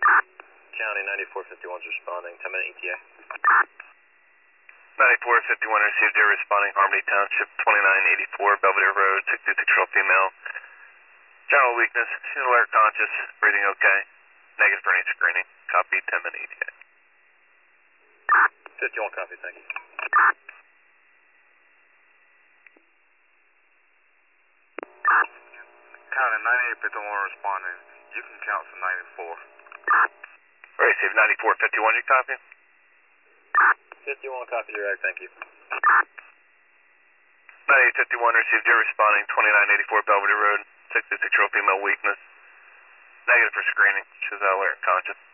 County 9451's responding, 10-minute ETA. 9451 received air responding, Harmony Township, 2984 Belvedere Road, 66-year-old female. General weakness, she's alert conscious, breathing okay. Negative for any screening. Copy, 10-minute ETA. 51 copy, thank you. County 9851 responding. You can count from 94. Received 9451, you copy? 51 copy direct, thank you. 9851 received air responding, 2984 Belvedere Road, 66-year-old female weakness. Negative for screening. She's alert conscious.